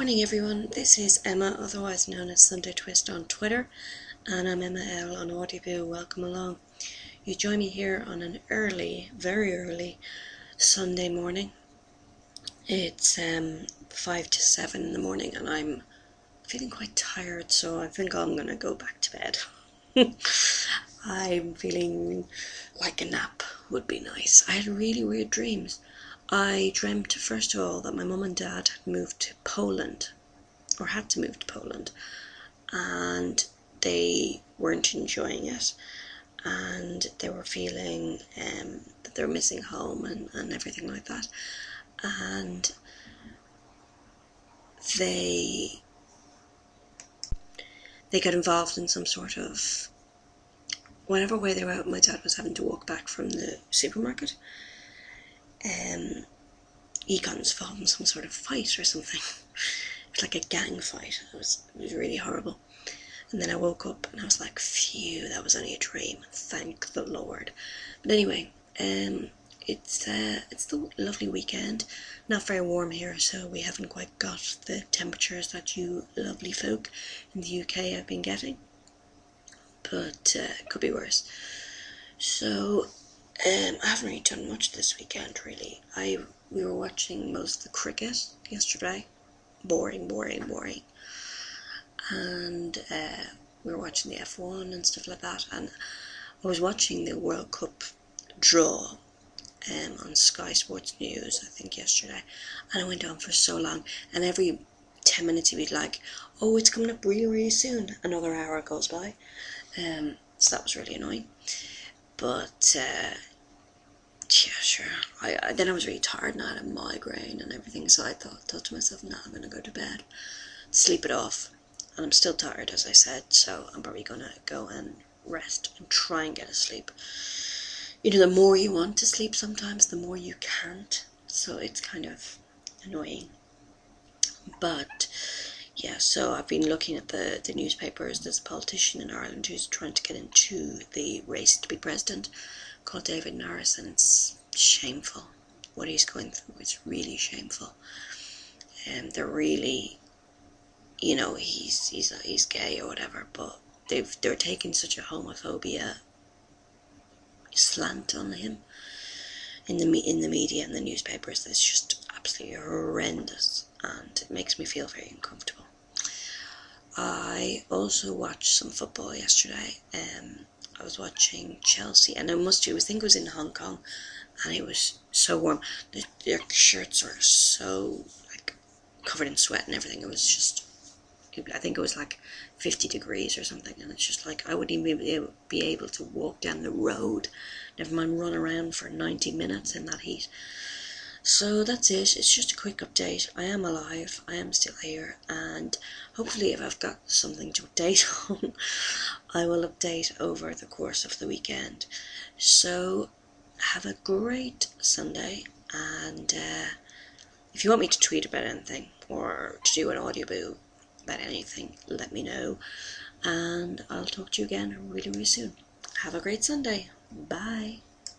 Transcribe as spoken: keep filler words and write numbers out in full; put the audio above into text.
morning everyone, this is Emma, otherwise known as Sunday Twist on Twitter, and I'm Emma L on Audioboo. Welcome along. You join me here on an early, very early Sunday morning. It's um, five to seven in the morning and I'm feeling quite tired, so I think I'm going to go back to bed. I'm feeling like a nap would be nice. I had really weird dreams. I dreamt, first of all, that my mum and dad had moved to Poland, or had to move to Poland, and they weren't enjoying it, and they were feeling um, that they were missing home and, and everything like that, and they they got involved in some sort of, whenever way they were out, my dad was having to walk back from the supermarket. Um, he got involved in some sort of fight or something. It was like a gang fight. It was, it was really horrible. And then I woke up and I was like, phew, that was only a dream. Thank the Lord. But anyway, um, it's uh, it's the lovely weekend. Not very warm here, so we haven't quite got the temperatures that you lovely folk in the U K have been getting. But uh, it could be worse. So um, I haven't really done much this weekend, really. I we were watching most of the cricket yesterday. Boring, boring, boring. And uh, we were watching the F one and stuff like that. And I was watching the World Cup draw um, on Sky Sports News, I think, yesterday. And it went on for so long. And every ten minutes he'd be like, oh, it's coming up really, really soon. Another hour goes by. Um, so that was really annoying. But, uh, yeah, sure. I, I Then I was really tired and I had a migraine and everything. So I thought, thought to myself, nah, I'm going to go to bed, sleep it off. And I'm still tired, as I said, so I'm probably going to go and rest and try and get a sleep. You know, the more you want to sleep sometimes, the more you can't. So it's kind of annoying. But, yeah, so I've been looking at the, the newspapers. There's a politician in Ireland who's trying to get into the race to be president, called David Norris, and it's shameful what he's going through. It's really shameful. And um, they're really... You know, he's he's he's gay or whatever, but they've they're taking such a homophobia slant on him in the in the media and the newspapers. It's just absolutely horrendous, and it makes me feel very uncomfortable. I also watched some football yesterday. Um, I was watching Chelsea, and I must do. I think it was in Hong Kong, and it was so warm. The, their shirts were so like covered in sweat and everything. It was just. I think it was like fifty degrees or something, and it's just like I wouldn't even be able, be able to walk down the road, never mind run around for ninety minutes in that heat. So that's it. It's just a quick update. I am alive, I am still here, and hopefully if I've got something to update on, I will update over the course of the weekend. So have a great Sunday, and uh, if you want me to tweet about anything or to do an audioboo about anything, let me know, and I'll talk to you again really, really soon. Have a great Sunday. Bye.